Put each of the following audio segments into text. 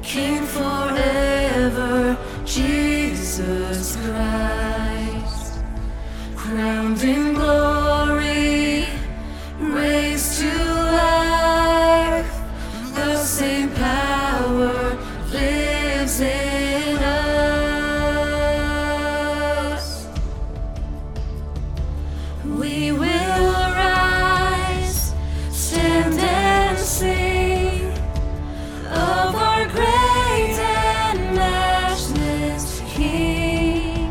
King forever, Jesus Christ, crowned in glory, raised to life, the same power lives in us. We will rise, stand and sing of our great and matchless King,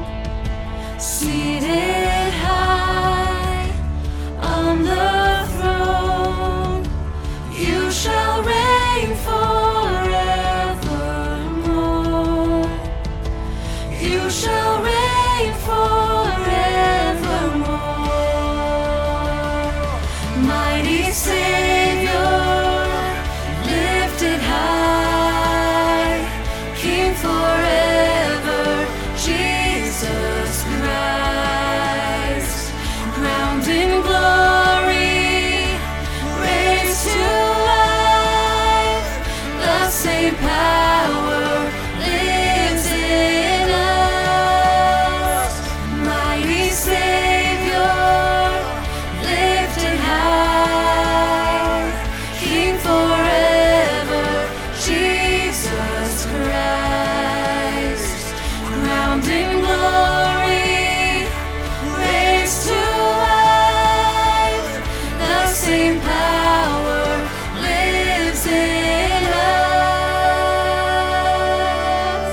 seated high on the throne. You shall reign forevermore. You shall reign forevermore. Mighty Savior, lifted high, King forever, Jesus Christ, crowned in glory, raised to life, the same power lives in us. Mighty Savior, lifted high, King forever, Jesus Christ, crowned in glory, raised to life, the same power lives in us.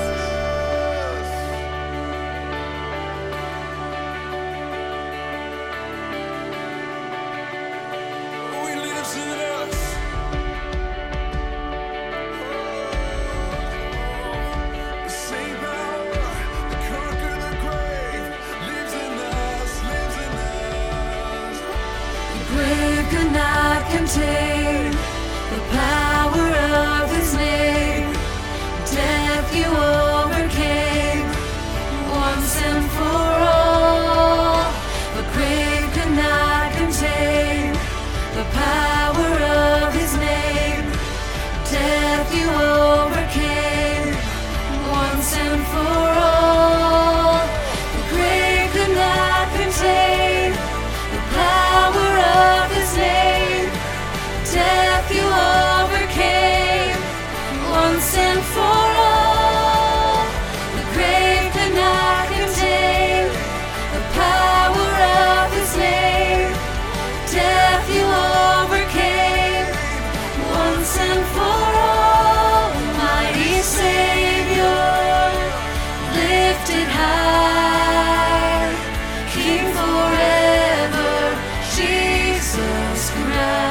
He lives in us. The same power that conquered the grave lives in us, lives in us. The grave could not contain the power of His name. Death you overcame once and for all. The grave could not contain the power of His name. Death you overcame once and for all. The grave could not contain the power of His name. Death you overcame once and for all. The grave could not contain the power of His name. Death you overcame once and for all. Mighty Savior, lifted high, King forever, Jesus Christ.